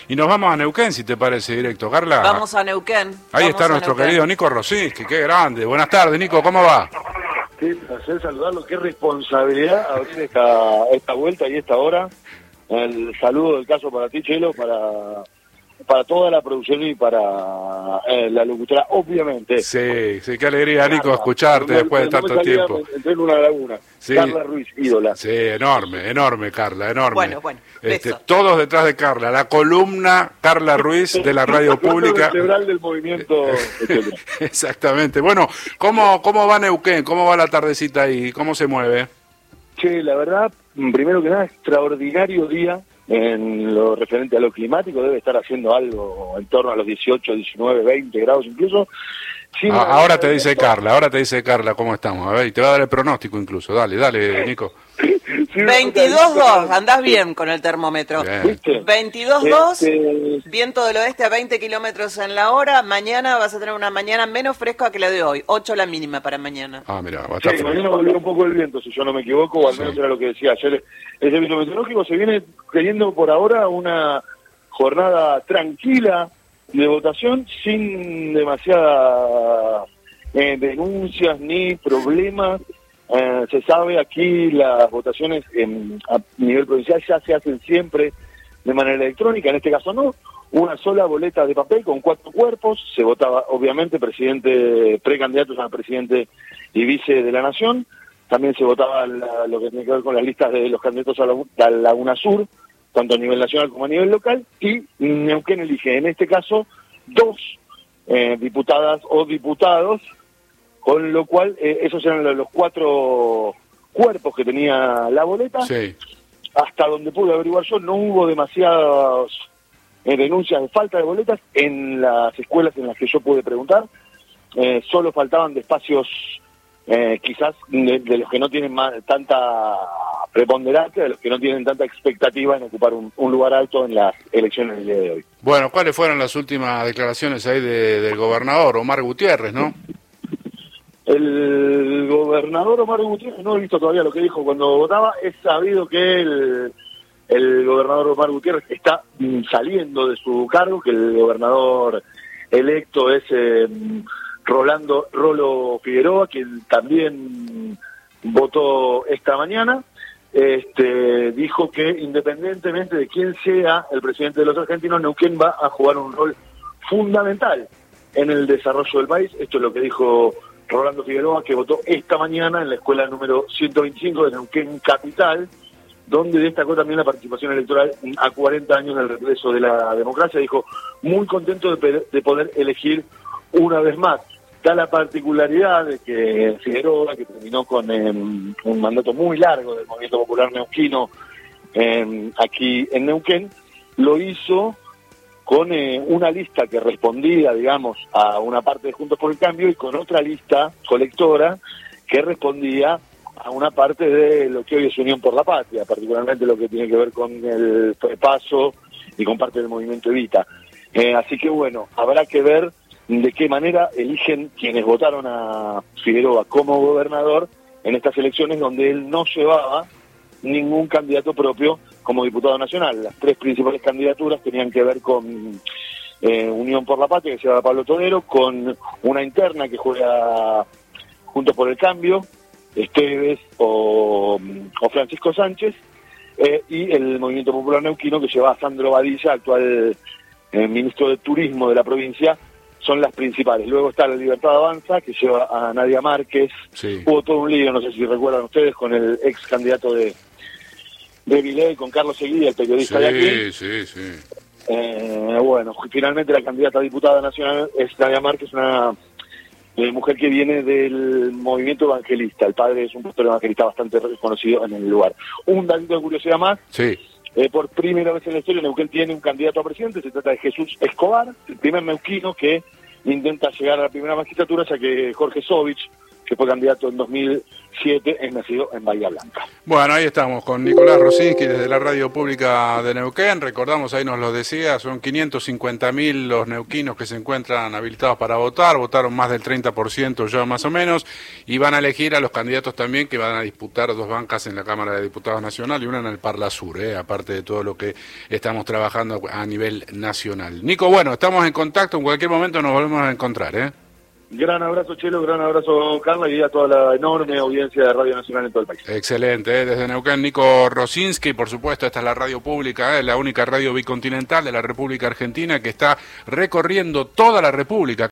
Y nos vamos a Neuquén, si te parece, directo. Carla. Vamos a Neuquén. Ahí está nuestro querido Nico Rosinsky, qué grande. Buenas tardes, Nico, ¿cómo va? Qué placer saludarlo, qué responsabilidad abrir esta vuelta y esta hora. El saludo del caso para ti, Chelo, para toda la producción y para la locutora, obviamente. Sí, qué alegría, Nico, escucharte después de tanto tiempo. Entré en una laguna. Sí. Carla Ruiz, ídola. Sí, enorme, Carla, enorme. Bueno, todos detrás de Carla, la columna Carla Ruiz de la radio pública. Vertebral del movimiento. Exactamente. Bueno, ¿cómo va Neuquén? ¿Cómo va la tardecita ahí? ¿Cómo se mueve? Che, la verdad, primero que nada, extraordinario día. En lo referente a lo climático, debe estar haciendo algo en torno a los 18, 19, 20 grados incluso. Ahora te dice Carla cómo estamos, a ver, y te va a dar el pronóstico incluso. Dale, Nico. 22.2, andás bien con el termómetro. 22.2, viento del oeste a 20 kilómetros en la hora. Mañana vas a tener una mañana menos fresca que la de hoy. 8 la mínima para mañana. Mira, va a estar fresco. Mañana volvió un poco el viento, si yo no me equivoco, o al menos era lo que decía ayer. El servicio meteorológico se viene teniendo por ahora una jornada tranquila de votación, sin demasiadas denuncias ni problemas. Se sabe aquí las votaciones a nivel provincial ya se hacen siempre de manera electrónica, en este caso no, una sola boleta de papel con 4 cuerpos, se votaba obviamente precandidatos a presidente y vice de la nación, también se votaba lo que tiene que ver con las listas de los candidatos a la UNASUR, tanto a nivel nacional como a nivel local, y Neuquén elige en este caso 2 diputadas o diputados, con lo cual esos eran los 4 cuerpos que tenía la boleta. Sí. Hasta donde pude averiguar yo, no hubo demasiadas denuncias de falta de boletas en las escuelas en las que yo pude preguntar. Solo faltaban de espacios quizás de los que no tienen tanta preponderancia, de los que no tienen tanta expectativa en ocupar un lugar alto en las elecciones del día de hoy. Bueno, ¿cuáles fueron las últimas declaraciones ahí del gobernador Omar Gutiérrez, no? El gobernador Omar Gutiérrez, no he visto todavía lo que dijo cuando votaba, es sabido que el gobernador Omar Gutiérrez está saliendo de su cargo, que el gobernador electo es Rolo Figueroa, quien también votó esta mañana. Dijo que independientemente de quién sea el presidente de los argentinos, Neuquén va a jugar un rol fundamental en el desarrollo del país. Esto es lo que dijo Rolando Figueroa, que votó esta mañana en la escuela número 125 de Neuquén Capital, donde destacó también la participación electoral a 40 años del regreso de la democracia. Dijo, muy contento de poder elegir una vez más. Da la particularidad de que Figueroa, que terminó con un mandato muy largo del Movimiento Popular Neuquino aquí en Neuquén, lo hizo con una lista que respondía, digamos, a una parte de Juntos por el Cambio y con otra lista colectora que respondía a una parte de lo que hoy es Unión por la Patria, particularmente lo que tiene que ver con el Paso y con parte del movimiento Evita. Así que bueno, habrá que ver de qué manera eligen quienes votaron a Figueroa como gobernador en estas elecciones donde él no llevaba ningún candidato propio como diputado nacional. Las 3 principales candidaturas tenían que ver con Unión por la Patria, que se llama Pablo Todero, con una interna que juega Juntos por el Cambio, Esteves o Francisco Sánchez, y el Movimiento Popular Neuquino, que lleva a Sandro Badilla, actual ministro de Turismo de la provincia. Son las principales. Luego está la Libertad Avanza, que lleva a Nadia Márquez. Sí. Hubo todo un lío, no sé si recuerdan ustedes, con el ex candidato de Viley, con Carlos Seguí, el periodista de aquí. Sí. Bueno, finalmente la candidata a diputada nacional es Nadia Márquez, una mujer que viene del movimiento evangelista. El padre es un pastor evangelista bastante reconocido en el lugar. Un datito de curiosidad más. Sí. Por primera vez en la historia, Neuquén tiene un candidato a presidente, se trata de Jesús Escobar, el primer neuquino que intenta llegar a la primera magistratura, ya que Jorge Sovich, que fue candidato en 7 es nacido en Bahía Blanca. Bueno, ahí estamos con Nicolás Rosinski desde la Radio Pública de Neuquén. Recordamos, ahí nos lo decía, son 550.000 los neuquinos que se encuentran habilitados para votar. Votaron más del 30% ya más o menos. Y van a elegir a los candidatos también que van a disputar 2 bancas en la Cámara de Diputados Nacional y una en el Parla Sur, aparte de todo lo que estamos trabajando a nivel nacional. Nico, bueno, estamos en contacto. En cualquier momento nos volvemos a encontrar, Gran abrazo, Chelo, gran abrazo, Carla, y a toda la enorme audiencia de Radio Nacional en todo el país. Excelente, desde Neuquén, Nico Rosinski, por supuesto, esta es la radio pública, la única radio bicontinental de la República Argentina que está recorriendo toda la República.